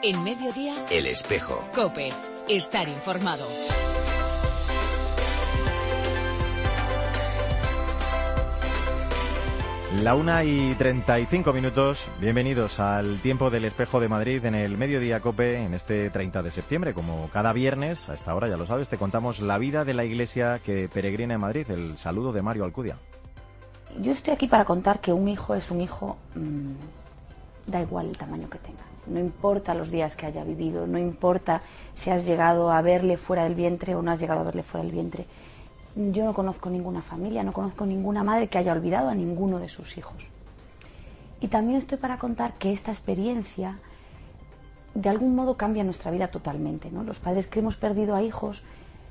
En Mediodía, El Espejo. COPE. Estar informado. La 1:35. Bienvenidos al tiempo del Espejo de Madrid en el Mediodía COPE en este 30 de septiembre. Como cada viernes, a esta hora, ya lo sabes, te contamos la vida de la iglesia que peregrina en Madrid. El saludo de Mario Alcudia. Yo estoy aquí para contar que un hijo es un hijo, da igual el tamaño que tenga. No importa los días que haya vivido, no importa si has llegado a verle fuera del vientre o no has llegado a verle fuera del vientre. Yo no conozco ninguna familia, no conozco ninguna madre que haya olvidado a ninguno de sus hijos. Y también estoy para contar que esta experiencia de algún modo cambia nuestra vida totalmente, ¿no? Los padres que hemos perdido a hijos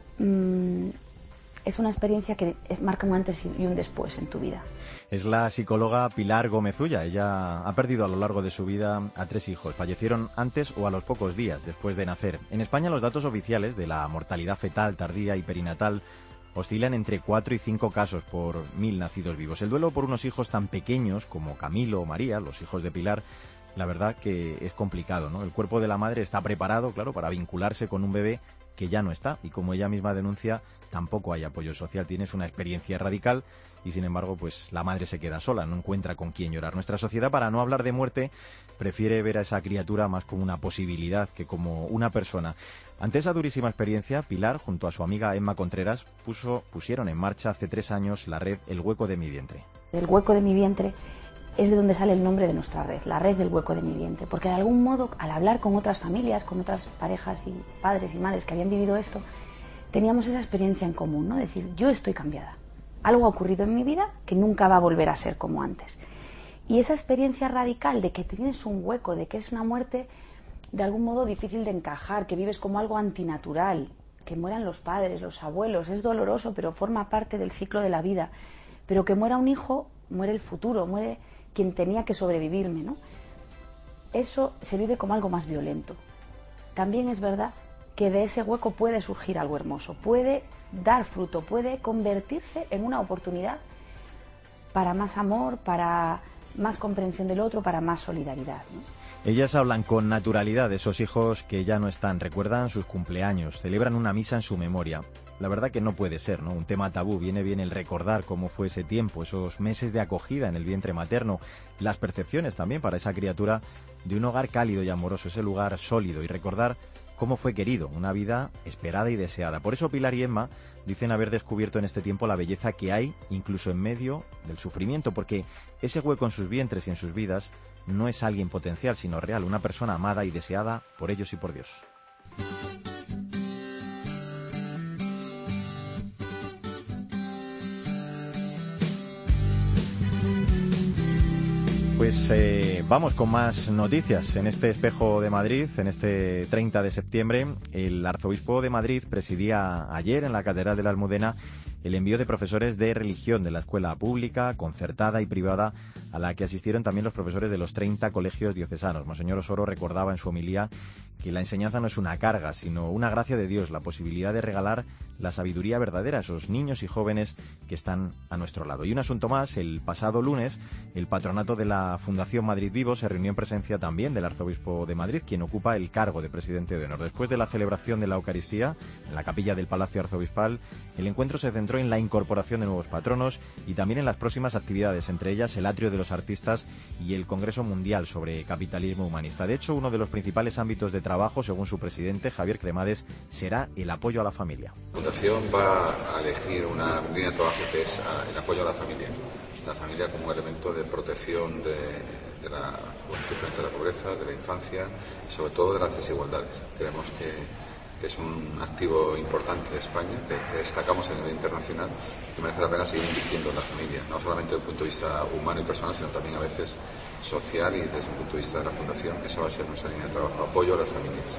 es una experiencia que marca un antes y un después en tu vida. Es la psicóloga Pilar Gómez Ulla. Ella ha perdido a lo largo de su vida a 3 hijos. Fallecieron antes o a los pocos días después de nacer. En España los datos oficiales de la mortalidad fetal, tardía y perinatal oscilan entre 4 y 5 casos por 1000 nacidos vivos. El duelo por unos hijos tan pequeños como Camilo o María, los hijos de Pilar, la verdad que es complicado, ¿no? El cuerpo de la madre está preparado, claro, para vincularse con un bebé que ya no está, y como ella misma denuncia, tampoco hay apoyo social. Tienes una experiencia radical y sin embargo, pues la madre se queda sola, no encuentra con quién llorar. Nuestra sociedad, para no hablar de muerte, prefiere ver a esa criatura más como una posibilidad que como una persona. Ante esa durísima experiencia, Pilar, junto a su amiga Emma Contreras, pusieron en marcha hace 3 años la red El Hueco de mi Vientre. El Hueco de mi Vientre es de donde sale el nombre de nuestra red, la red del Hueco de mi Vientre, porque de algún modo, al hablar con otras familias, con otras parejas y padres y madres que habían vivido esto, teníamos esa experiencia en común, ¿no? Decir, yo estoy cambiada, algo ha ocurrido en mi vida que nunca va a volver a ser como antes. Y esa experiencia radical de que tienes un hueco, de que es una muerte de algún modo difícil de encajar, que vives como algo antinatural, que mueran los padres, los abuelos, es doloroso, pero forma parte del ciclo de la vida. Pero que muera un hijo, muere el futuro, muere quien tenía que sobrevivirme, ¿no? Eso se vive como algo más violento. También es verdad que de ese hueco puede surgir algo hermoso, puede dar fruto, puede convertirse en una oportunidad para más amor, para más comprensión del otro, para más solidaridad, ¿no? Ellas hablan con naturalidad de esos hijos que ya no están, recuerdan sus cumpleaños, celebran una misa en su memoria. La verdad que no puede ser, ¿no? Un tema tabú. Viene bien el recordar cómo fue ese tiempo, esos meses de acogida en el vientre materno, las percepciones también para esa criatura de un hogar cálido y amoroso, ese lugar sólido, y recordar cómo fue querido, una vida esperada y deseada. Por eso Pilar y Emma dicen haber descubierto en este tiempo la belleza que hay incluso en medio del sufrimiento, porque ese hueco en sus vientres y en sus vidas no es alguien potencial, sino real, una persona amada y deseada por ellos y por Dios. Pues vamos con más noticias. En este Espejo de Madrid, en este 30 de septiembre, el arzobispo de Madrid presidía ayer en la Catedral de la Almudena el envío de profesores de religión de la escuela pública, concertada y privada, a la que asistieron también los profesores de los 30 colegios diocesanos. Monseñor Osoro recordaba en su homilía que la enseñanza no es una carga, sino una gracia de Dios, la posibilidad de regalar la sabiduría verdadera a esos niños y jóvenes que están a nuestro lado. Y un asunto más, el pasado lunes, el patronato de la Fundación Madrid Vivo se reunió en presencia también del arzobispo de Madrid, quien ocupa el cargo de presidente de honor. Después de la celebración de la Eucaristía en la capilla del Palacio Arzobispal, el encuentro se centró en la incorporación de nuevos patronos y también en las próximas actividades, entre ellas el Atrio de los Artistas y el Congreso Mundial sobre Capitalismo Humanista. De hecho, uno de los principales ámbitos de trabajo, según su presidente, Javier Cremades, será el apoyo a la familia. La Fundación va a elegir una línea de trabajo que es el apoyo a la familia como elemento de protección de la juventud frente a la pobreza, de la infancia y sobre todo de las desigualdades. Creemos que es un activo importante de España, que destacamos a nivel internacional, que merece la pena seguir invirtiendo en las familias, no solamente desde el punto de vista humano y personal, sino también a veces social, y desde el punto de vista de la Fundación, esa va a ser nuestra línea de trabajo, apoyo a las familias.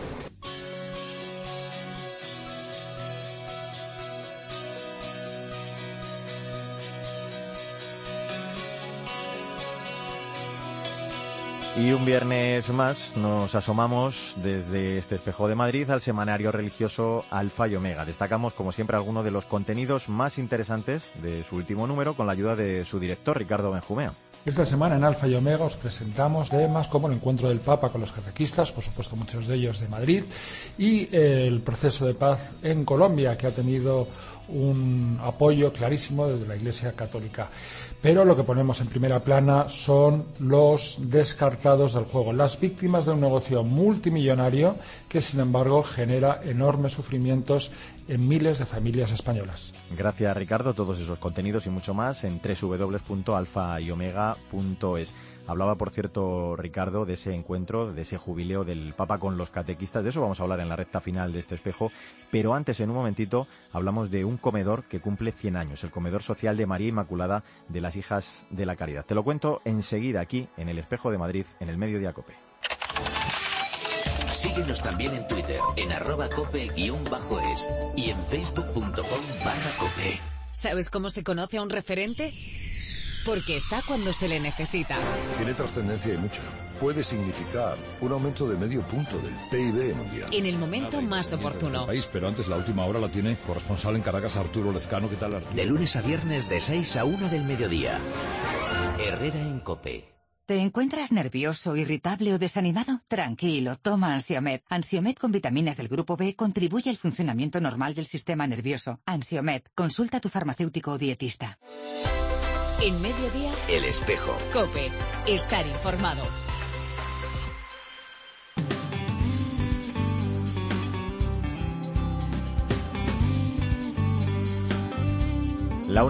Y un viernes más nos asomamos desde este Espejo de Madrid al semanario religioso Alfa y Omega. Destacamos, como siempre, algunos de los contenidos más interesantes de su último número con la ayuda de su director, Ricardo Benjumea. Esta semana en Alfa y Omega os presentamos temas como el encuentro del Papa con los catequistas, por supuesto muchos de ellos de Madrid, y el proceso de paz en Colombia, que ha tenido un apoyo clarísimo desde la Iglesia Católica. Pero lo que ponemos en primera plana son los descartados del juego, las víctimas de un negocio multimillonario que, sin embargo, genera enormes sufrimientos en miles de familias españolas. Gracias, Ricardo. Todos esos contenidos y mucho más en www.alfayomega.es. Hablaba, por cierto, Ricardo, de ese encuentro, de ese jubileo del Papa con los catequistas. De eso vamos a hablar en la recta final de este espejo. Pero antes, en un momentito, hablamos de un comedor que cumple 100 años, el comedor social de María Inmaculada de las Hijas de la Caridad. Te lo cuento enseguida aquí, en el Espejo de Madrid, en el Mediodía COPE. Síguenos también en Twitter, en @cope_es y en facebook.com/cope. ¿Sabes cómo se conoce a un referente? Porque está cuando se le necesita. Tiene trascendencia y mucha. Puede significar un aumento de medio punto del PIB mundial. En el momento más oportuno. País, pero antes la última hora la tiene corresponsal en Caracas, Arturo Lezcano. ¿Qué tal, Arturo? De lunes a viernes de 6 a 1 del mediodía. Herrera en COPE. ¿Te encuentras nervioso, irritable o desanimado? Tranquilo, toma Ansiomed. Ansiomed con vitaminas del grupo B contribuye al funcionamiento normal del sistema nervioso. Ansiomed, consulta a tu farmacéutico o dietista. En Mediodía, El Espejo. COPE. Estar informado. La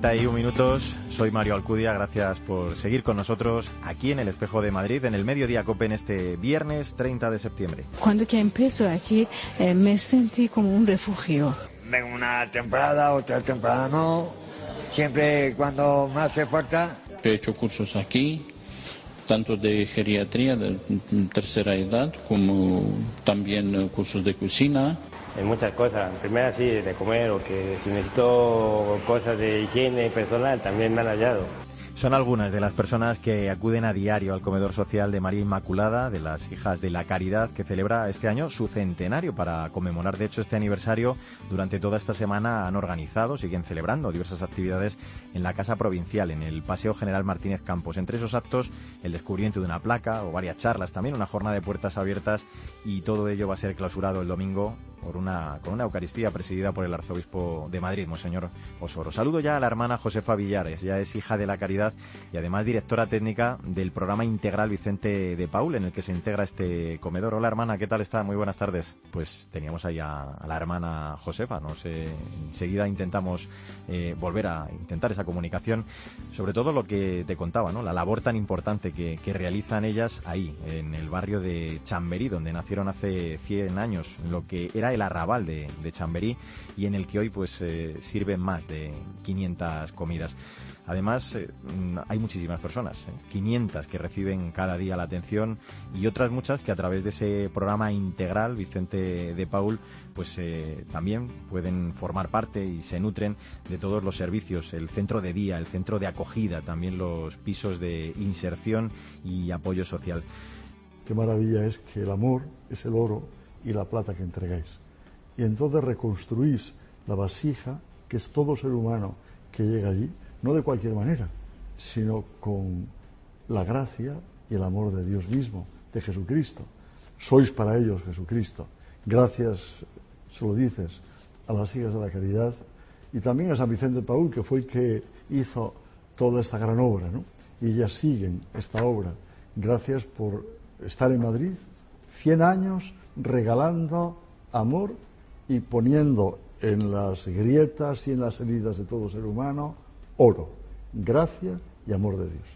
1:41. Soy Mario Alcudia, gracias por seguir con nosotros aquí en el Espejo de Madrid, en el Mediodía COPE, en este viernes 30 de septiembre. Cuando ya empiezo aquí, me sentí como un refugio. Vengo una temporada, otra temporada no, siempre cuando me hace falta. He hecho cursos aquí, tanto de geriatría de tercera edad, como también cursos de cocina. En muchas cosas, primero así de comer, o que si necesito cosas de higiene personal también me han hallado. Son algunas de las personas que acuden a diario al comedor social de María Inmaculada de las Hijas de la Caridad, que celebra este año su centenario. Para conmemorar, de hecho, este aniversario, durante toda esta semana han organizado, siguen celebrando diversas actividades en la Casa Provincial, en el Paseo General Martínez Campos. Entre esos actos, el descubrimiento de una placa o varias charlas, también una jornada de puertas abiertas, y todo ello va a ser clausurado el domingo con una Eucaristía presidida por el arzobispo de Madrid, Monseñor Osoro. Saludo ya a la hermana Josefa Villares, ya es hija de la Caridad y además directora técnica del programa integral Vicente de Paul, en el que se integra este comedor. Hola, hermana, ¿qué tal está? Muy buenas tardes. Pues teníamos ahí a la hermana Josefa, no sé, enseguida intentamos volver a intentar esa comunicación, sobre todo lo que te contaba, ¿no? La labor tan importante que realizan ellas ahí, en el barrio de Chamberí, donde nacieron hace 100 años, en lo que era el arrabal de Chamberí, y en el que hoy pues sirven más de 500 comidas. Además, hay muchísimas personas, 500 que reciben cada día la atención, y otras muchas que a través de ese programa integral Vicente de Paul pues también pueden formar parte y se nutren de todos los servicios, el centro de día, el centro de acogida, también los pisos de inserción y apoyo social. Qué maravilla es que el amor es el oro y la plata que entregáis. Y entonces reconstruís la vasija, que es todo ser humano que llega allí, no de cualquier manera, sino con la gracia y el amor de Dios mismo, de Jesucristo. Sois para ellos Jesucristo. Gracias, se lo dices, a las Hijas de la Caridad y también a San Vicente de Paul, que fue el que hizo toda esta gran obra, ¿no? Y ellas siguen esta obra. Gracias por estar en Madrid, 100 años regalando amor y poniendo en las grietas y en las heridas de todo ser humano oro, gracia y amor de Dios.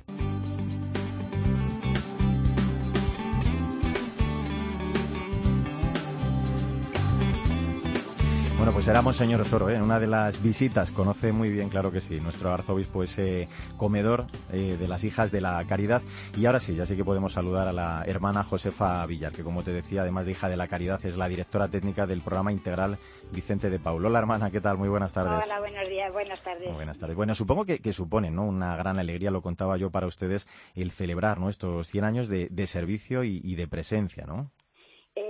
Bueno, pues era Monseñor Osoro, en una de las visitas, conoce muy bien, claro que sí, nuestro arzobispo, ese comedor de las Hijas de la Caridad. Y ahora sí, ya sí que podemos saludar a la hermana Josefa Villar, que, como te decía, además de Hija de la Caridad, es la directora técnica del programa integral Vicente de Paul. Hola, hermana, ¿qué tal? Muy buenas tardes. Hola, buenos días, buenas tardes. Muy buenas tardes. Bueno, supongo que supone, ¿no?, una gran alegría, lo contaba yo, para ustedes, el celebrar, ¿no?, estos 100 años de servicio y de presencia, ¿no?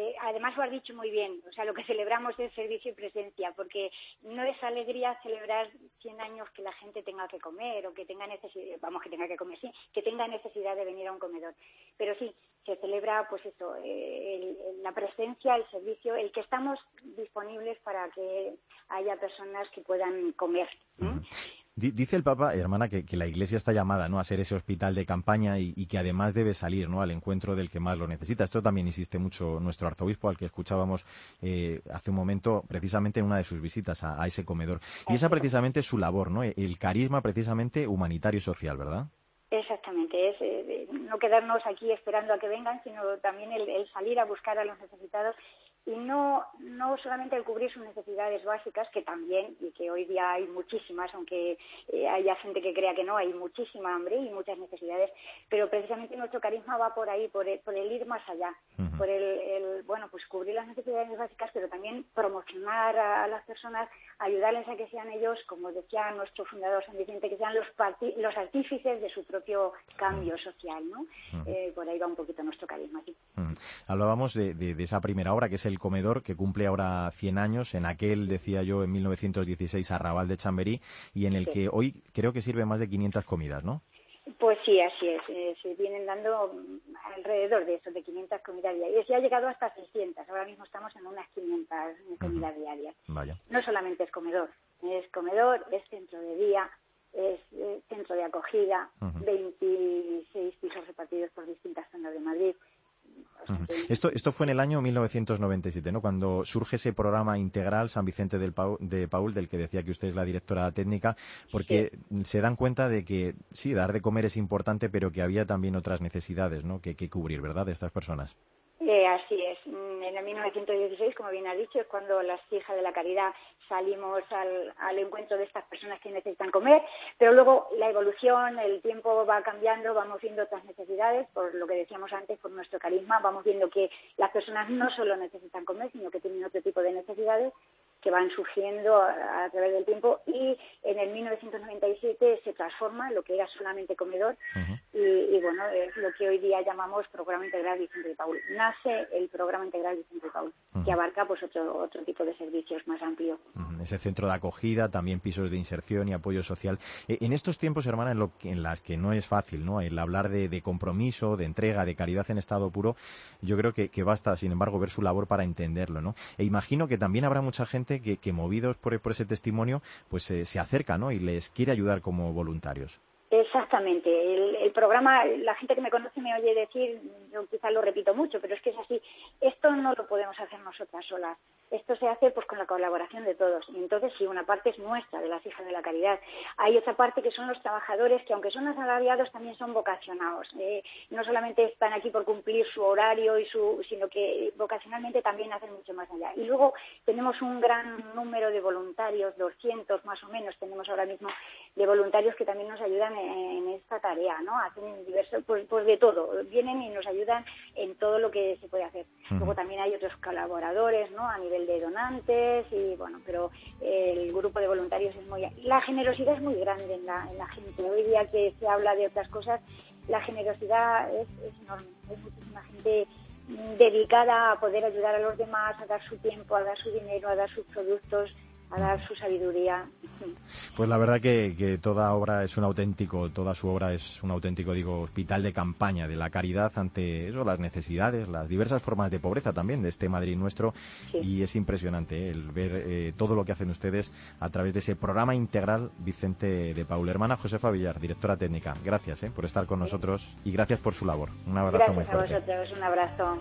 además lo has dicho muy bien, o sea, lo que celebramos es servicio y presencia, porque no es alegría celebrar 100 años que la gente tenga que comer o que tenga necesidad, que tenga que comer, sí, que tenga necesidad de venir a un comedor. Pero sí, se celebra, pues eso, la presencia, el servicio, el que estamos disponibles para que haya personas que puedan comer. Dice el Papa, hermana, que la Iglesia está llamada, ¿no?, a ser ese hospital de campaña y que además debe salir, ¿no?, al encuentro del que más lo necesita. Esto también insiste mucho nuestro arzobispo, al que escuchábamos hace un momento, precisamente en una de sus visitas a ese comedor. Y esa precisamente es su labor, ¿no?, el carisma precisamente humanitario y social, ¿verdad? Exactamente, es no quedarnos aquí esperando a que vengan, sino también el salir a buscar a los necesitados y no solamente el cubrir sus necesidades básicas, que también, y que hoy día hay muchísimas, aunque haya gente que crea que no, hay muchísima hambre y muchas necesidades, pero precisamente nuestro carisma va por ahí, por el ir más allá, por pues cubrir las necesidades básicas, pero también promocionar a las personas, ayudarles a que sean ellos, como decía nuestro fundador San Vicente, que sean los artífices de su propio cambio social, ¿no? Por ahí va un poquito nuestro carisma, sí. Hablábamos de esa primera obra, que es El Comedor, que cumple ahora 100 años, en aquel, decía yo, en 1916, Arrabal de Chamberí, y en el que hoy creo que sirve más de 500 comidas, ¿no? Pues sí, así es. Se vienen dando alrededor de eso, de 500 comidas diarias. Y ha llegado hasta 600. Ahora mismo estamos en unas 500 comidas diarias. Vaya. No solamente es comedor, es centro de día, es centro de acogida, 26 pisos repartidos por distintas zonas de Madrid. Esto fue en el año 1997, ¿no?, cuando surge ese programa integral San Vicente de Paúl, del que decía que usted es la directora técnica, porque se dan cuenta de que sí, dar de comer es importante, pero que había también otras necesidades, ¿no?, que cubrir, ¿verdad?, de estas personas. Así es. En el 1916, como bien ha dicho, es cuando las Hijas de la Caridad salimos al encuentro de estas personas que necesitan comer, pero luego la evolución, el tiempo va cambiando, vamos viendo otras necesidades, por lo que decíamos antes, por nuestro carisma, vamos viendo que las personas no solo necesitan comer, sino que tienen otro tipo de necesidades que van surgiendo a través del tiempo, y en el 1997 se transforma lo que era solamente comedor y bueno, es lo que hoy día llamamos Programa Integral Vicente de Paúl. Nace el Programa Integral Vicente de Paúl, que abarca pues otro tipo de servicios más amplio. Ese centro de acogida, también pisos de inserción y apoyo social. En estos tiempos, hermana, en las que no es fácil, ¿no?, el hablar de compromiso, de entrega, de caridad en estado puro, yo creo que basta, sin embargo, ver su labor para entenderlo, ¿no? E imagino que también habrá mucha gente que movidos por ese testimonio, pues se acerca, ¿no?, y les quiere ayudar como voluntarios. Exactamente. El programa, la gente que me conoce me oye decir, yo quizás lo repito mucho, pero es que es así, esto no lo podemos hacer nosotras solas. Esto se hace pues con la colaboración de todos. Y entonces sí, una parte es nuestra, de las Hijas de la Caridad. Hay otra parte que son los trabajadores que, aunque son asalariados, también son vocacionados. No solamente están aquí por cumplir su horario sino que vocacionalmente también hacen mucho más allá. Y luego tenemos un gran número de voluntarios, 200 más o menos tenemos ahora mismo, de voluntarios que también nos ayudan en esta tarea, ¿no? Hacen diversos, pues de todo. Vienen y nos ayudan en todo lo que se puede hacer. Luego también hay otros colaboradores, ¿no?, a nivel de donantes, y bueno, pero el grupo de voluntarios la generosidad es muy grande en la gente. Hoy día que se habla de otras cosas, la generosidad es enorme. Hay muchísima gente dedicada a poder ayudar a los demás, a dar su tiempo, a dar su dinero, a dar sus productos, a dar su sabiduría. Pues la verdad que toda su obra es un auténtico, digo, hospital de campaña de la caridad ante eso, las necesidades, las diversas formas de pobreza también de este Madrid nuestro, y es impresionante el ver todo lo que hacen ustedes a través de ese programa integral Vicente de Paúl. Hermana Josefa Villar, directora técnica, gracias por estar con nosotros y gracias por su labor. Un abrazo muy fuerte. Gracias a vosotros, un abrazo.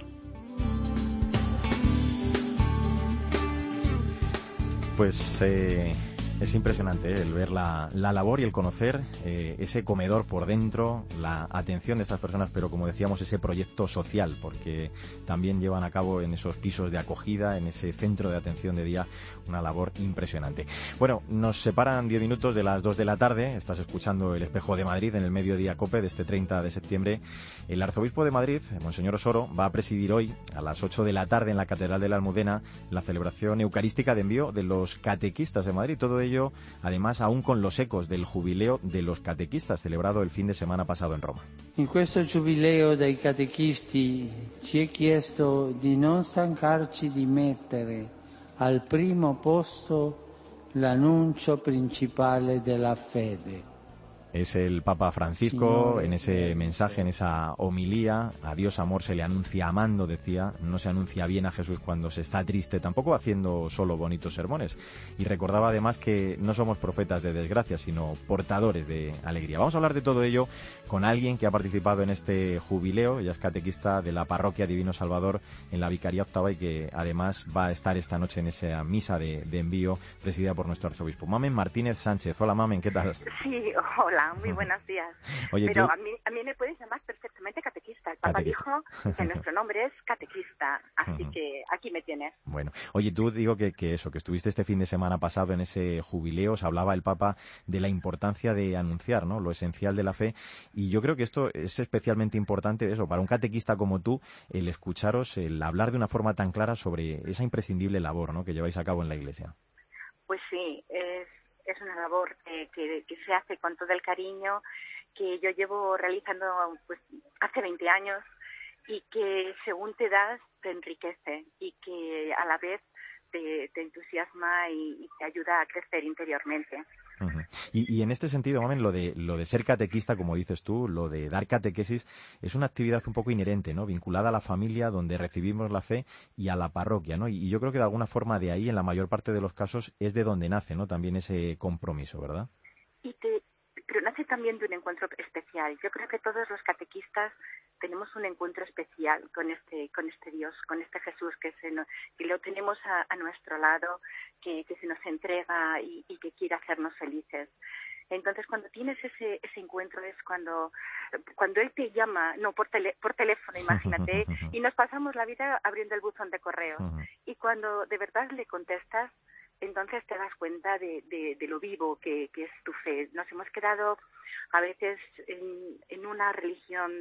Pues es impresionante el ver la labor y el conocer ese comedor por dentro, la atención de estas personas, pero como decíamos, ese proyecto social, porque también llevan a cabo en esos pisos de acogida, en ese centro de atención de día, una labor impresionante. Bueno, nos separan 10 minutos de las 2 de la tarde, estás escuchando El Espejo de Madrid en el Mediodía COPE de este 30 de septiembre. El arzobispo de Madrid, Monseñor Osoro, va a presidir hoy a las 8 de la tarde en la Catedral de la Almudena la celebración eucarística de envío de los catequistas de Madrid. Todo ello ello, además, aún con los ecos del jubileo de los catequistas celebrado el fin de semana pasado en Roma. In questo giubileo dei catechisti ci è chiesto di non stancarci di mettere al primo posto l'annuncio principale della fede. Es el Papa Francisco, en ese mensaje, en esa homilía, a Dios amor se le anuncia amando, decía, no se anuncia bien a Jesús cuando se está triste, tampoco haciendo solo bonitos sermones. Y recordaba además que no somos profetas de desgracia, sino portadores de alegría. Vamos a hablar de todo ello con alguien que ha participado en este jubileo, ella es catequista de la parroquia Divino Salvador en la Vicaría Octava y que además va a estar esta noche en esa misa de envío presidida por nuestro arzobispo. Mamen Martínez Sánchez. Hola, Mamen, ¿qué tal? Sí, hola. Muy buenos días. Oye, pero tú... a mí me puedes llamar perfectamente catequista. El Papa dijo que nuestro nombre es catequista, así que aquí me tienes. Bueno, oye, tú digo que estuviste este fin de semana pasado en ese jubileo, os hablaba el Papa de la importancia de anunciar, ¿no?, lo esencial de la fe, y yo creo que esto es especialmente importante, eso, para un catequista como tú, el escucharos, el hablar de una forma tan clara sobre esa imprescindible labor, ¿no?, que lleváis a cabo en la Iglesia. Pues sí, es una labor que se hace con todo el cariño, que yo llevo realizando pues hace 20 años y que según te das te enriquece y que a la vez te entusiasma y te ayuda a crecer interiormente. Uh-huh. Y en este sentido, Mamen, lo de ser catequista, como dices tú, lo de dar catequesis, es una actividad un poco inherente, ¿no?, vinculada a la familia donde recibimos la fe y a la parroquia, ¿no? Y yo creo que de alguna forma de ahí, en la mayor parte de los casos, es de donde nace, ¿no?, también ese compromiso, ¿verdad? Pero nace también de un encuentro especial. Yo creo que todos los catequistas tenemos un encuentro especial con este Dios, con este Jesús que lo tenemos a nuestro lado, que se nos entrega y que quiere hacernos felices. Entonces, cuando tienes ese encuentro es cuando Él te llama, no por teléfono, imagínate, y nos pasamos la vida abriendo el buzón de correos. Y cuando de verdad le contestas, entonces te das cuenta de lo vivo que es tu fe. Nos hemos quedado a veces en una religión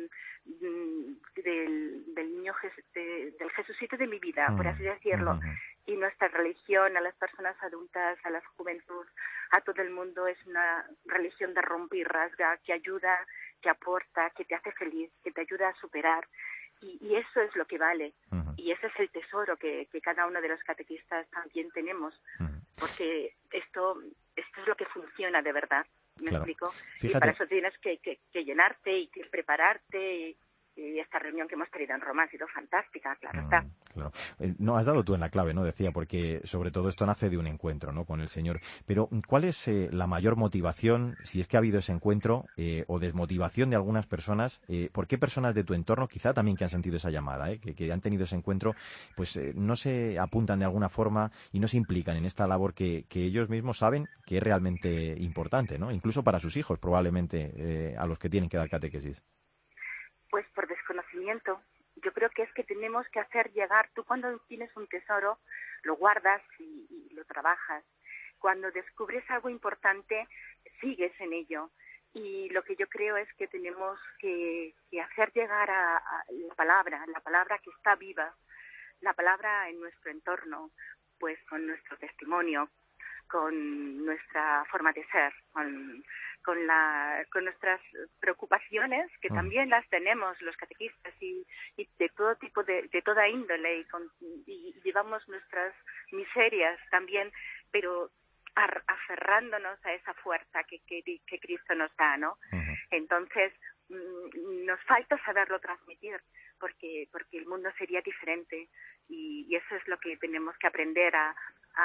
del niño del Jesucito de mi vida, por así decirlo. Y nuestra religión a las personas adultas, a la juventud, a todo el mundo es una religión de rompe y rasga, que ayuda, que aporta, que te hace feliz, que te ayuda a superar. Y eso es lo que vale. Y ese es el tesoro que cada uno de los catequistas también tenemos. Porque esto es lo que funciona de verdad. ¿Me explico? Fíjate. Y para eso tienes que llenarte y que prepararte. Y esta reunión que hemos tenido en Roma ha sido fantástica, claro está. Claro. No, has dado tú en la clave, ¿no? Decía, porque sobre todo esto nace de un encuentro, ¿no?, con el Señor. Pero, ¿cuál es la mayor motivación, si es que ha habido ese encuentro, o desmotivación de algunas personas? ¿Por qué personas de tu entorno, quizá también que han sentido esa llamada, que han tenido ese encuentro, pues no se apuntan de alguna forma y no se implican en esta labor que ellos mismos saben que es realmente importante, ¿no? Incluso para sus hijos, probablemente, a los que tienen que dar catequesis. Pues por desconocimiento. Yo creo que es que tenemos que hacer llegar. Tú cuando tienes un tesoro, lo guardas y lo trabajas. Cuando descubres algo importante, sigues en ello. Y lo que yo creo es que tenemos que hacer llegar a la palabra que está viva, la palabra en nuestro entorno, pues con nuestro testimonio, con nuestra forma de ser, con nuestras preocupaciones, que también las tenemos los catequistas y de todo tipo, de toda índole, y llevamos nuestras miserias también, pero aferrándonos a esa fuerza que Cristo nos da, ¿no? Entonces, nos falta saberlo transmitir, porque el mundo sería diferente, y eso es lo que tenemos que aprender a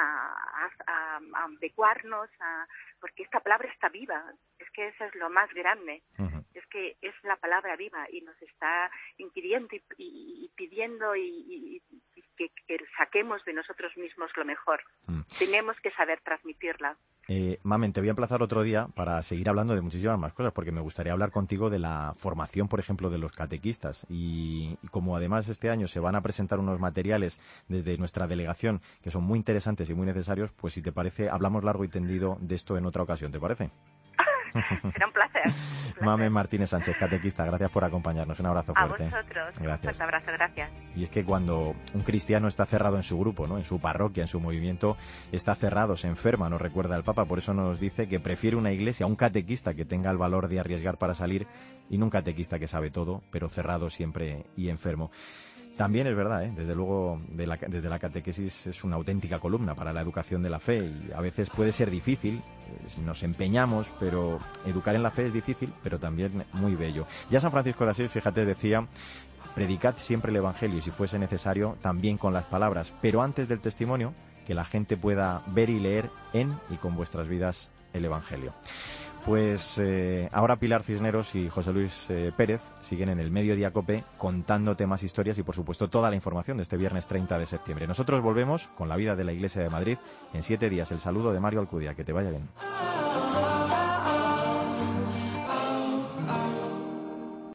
adecuarnos, porque esta palabra está viva. Es que eso es lo más grande. Es que es la palabra viva y nos está impidiendo y pidiendo y que saquemos de nosotros mismos lo mejor. Tenemos que saber transmitirla. Mamen, te voy a emplazar otro día para seguir hablando de muchísimas más cosas, porque me gustaría hablar contigo de la formación, por ejemplo, de los catequistas. Y como además este año se van a presentar unos materiales desde nuestra delegación que son muy interesantes y muy necesarios, pues si te parece, hablamos largo y tendido de esto en otra ocasión, ¿te parece? Será un placer. Mamen Martínez Sánchez, catequista, gracias por acompañarnos. Un abrazo fuerte. A vosotros. Gracias. Un fuerte abrazo, gracias. Y es que cuando un cristiano está cerrado en su grupo, ¿no?, en su parroquia, en su movimiento, está cerrado, se enferma, nos recuerda el Papa. Por eso nos dice que prefiere una iglesia, un catequista que tenga el valor de arriesgar para salir, y no un catequista que sabe todo, pero cerrado siempre y enfermo. También es verdad, desde luego, desde la catequesis es una auténtica columna para la educación de la fe, y a veces puede ser difícil, nos empeñamos, pero educar en la fe es difícil, pero también muy bello. Ya San Francisco de Asís, fíjate, decía: predicad siempre el Evangelio, y si fuese necesario, también con las palabras, pero antes del testimonio, que la gente pueda ver y leer en y con vuestras vidas el Evangelio. Pues ahora Pilar Cisneros y José Luis Pérez siguen en el Mediodía COPE contándote más historias y, por supuesto, toda la información de este viernes 30 de septiembre. Nosotros volvemos con la vida de la Iglesia de Madrid en 7 días. El saludo de Mario Alcudia. Que te vaya bien.